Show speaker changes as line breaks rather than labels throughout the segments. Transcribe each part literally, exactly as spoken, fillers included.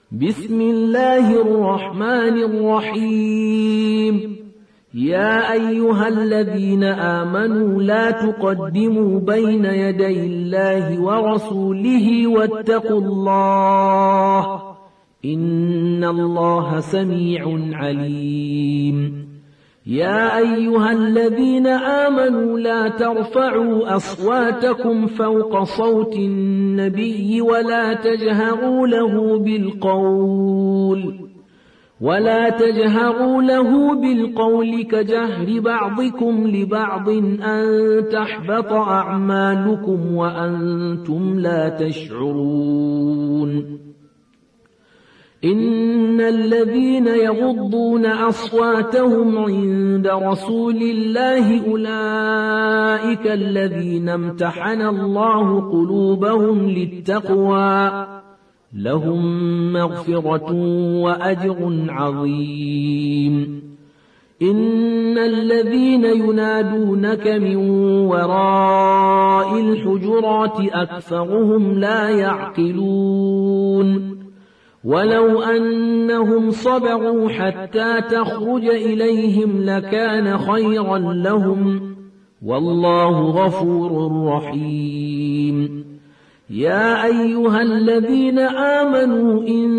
بسم الله الرحمن الرحيم. يا أيها الذين آمنوا لا تقدموا بين يدي الله ورسوله واتقوا الله إن الله سميع عليم. يا أيها الذين آمنوا لا ترفعوا أصواتكم فوق صوت النبي ولا تجهروا له بالقول ولا تجهروا له بالقول كجهر بعضكم لبعض أن تحبط أعمالكم وأنتم لا تشعرون. إن الذين يغضون أصواتهم عند رسول الله أولئك الذين امتحن الله قلوبهم للتقوى لهم مغفرة وأجر عظيم. إن الذين ينادونك من وراء الحجرات أكثرهم لا يعقلون. ولو أنهم صبروا حتى تخرج إليهم لكان خيرا لهم والله غفور رحيم. يا أيها الذين آمنوا إن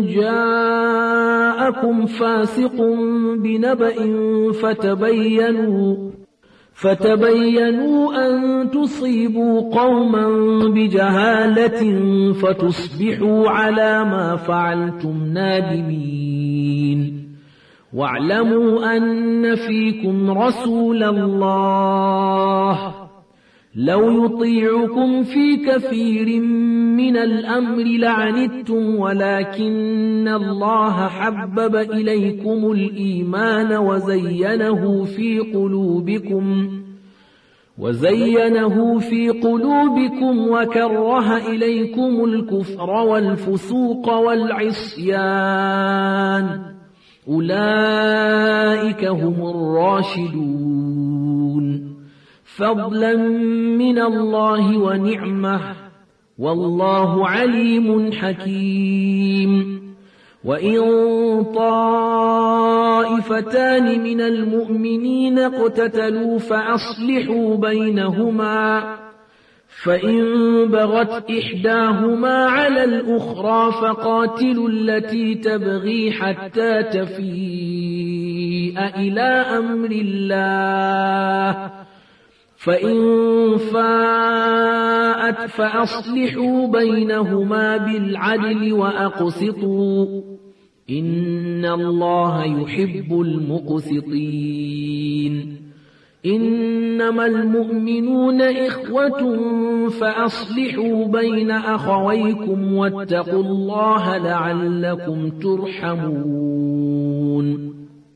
جاءكم فاسق بنبأ فتبينوا فتبينوا أن تصيبوا قوما بجهالة فتصبحوا على ما فعلتم نادمين. واعلموا أن فيكم رسول الله لو يطيعكم في كثير من الأمر لعنتم ولكن الله حبب إليكم الإيمان وزينه في قلوبكم وزينه في قلوبكم وكره إليكم الكفر والفسوق والعصيان أولئك هم الراشدون فضلا من الله ونعمة والله عليم حكيم. وإن طائفتان من المؤمنين اقتتلوا فأصلحوا بينهما فإن بغت إحداهما على الأخرى فقاتلوا التي تبغي حتى تفيء إلى أمر الله فإن فاءت فأصلحوا بينهما بالعدل وأقسطوا إن الله يحب المقسطين. إنما المؤمنون إخوة فأصلحوا بين أخويكم واتقوا الله لعلكم ترحمون.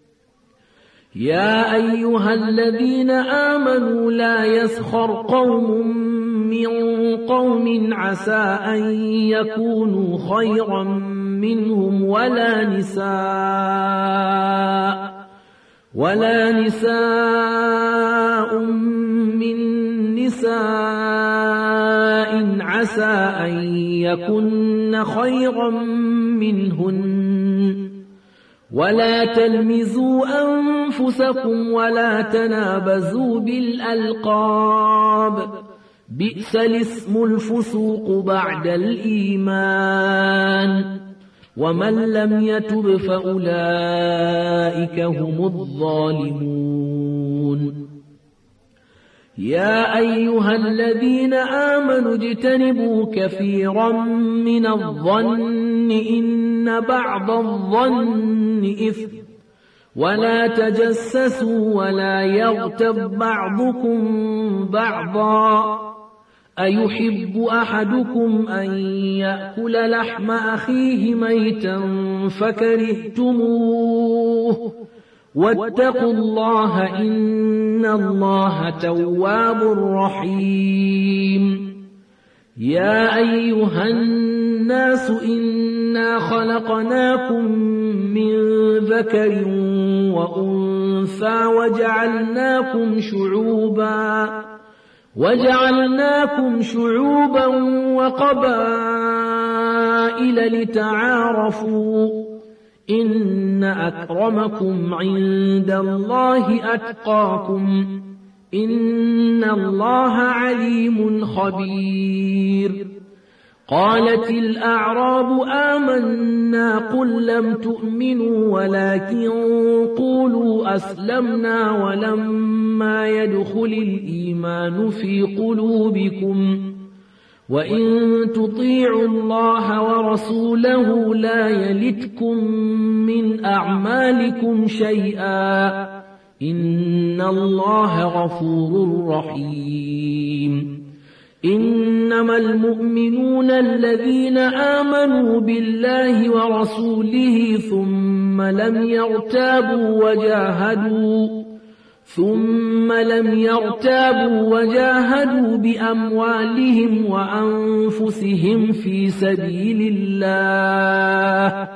يا أيها الذين آمنوا لا يسخر قوم من قوم عسى أن يكونوا خيرا منهم ولا نساء ولا نساء من نساء عسى أن يكن خيرا منهن ولا تلمزوا أنفسكم ولا تنابزوا بالألقاب بئس الاسم الفسوق بعد الإيمان ومن لم يتب فأولئك هم الظالمون. يا أيها الذين آمنوا اجتنبوا كثيرا من الظن إن بعض الظن إثم ولا تجسسوا ولا يغتب بعضكم بعضا أيحب أحدكم أن يأكل لحم أخيه ميتا فكرهتموه واتقوا الله إن الله تواب رحيم. يا أيها الناس إنا خلقناكم من ذكر وأنثى وجعلناكم شعوبا وجعلناكم شعوبا وقبائل قبائل لتعارفوا إن أكرمكم عند الله أتقاكم إن الله عليم خبير قالت الأعراب آمنا قل لم تؤمنوا ولكن قولوا أسلمنا ولما يدخل الإيمان في قلوبكم وإن تطيعوا الله ورسوله لا يلتكم من أعمالكم شيئا إن الله غفور رحيم إنما المؤمنون الذين آمنوا بالله ورسوله ثم لم يرتابوا وجاهدوا ثم لم يرتابوا وجاهدوا بأموالهم وأنفسهم في سبيل الله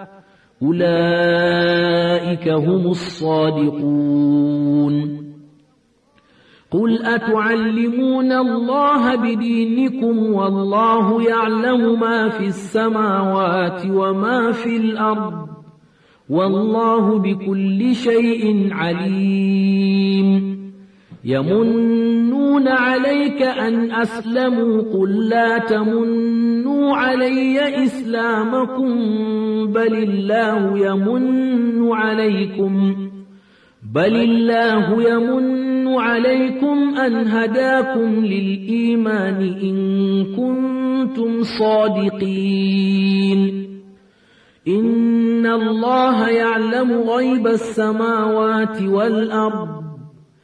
أولئك هم الصادقون قل أتعلمون الله بدينكم والله يعلم ما في السماوات وما في الأرض والله بكل شيء عليم يمنون عليك أن أسلموا قل لا تمنوا علي إسلامكم بل الله يمن عليكم بل الله يمن عليكم أن هداكم للإيمان إن كنتم صادقين إن الله يعلم غيب السماوات والأرض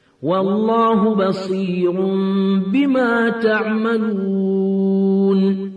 والله بصير بما تعملون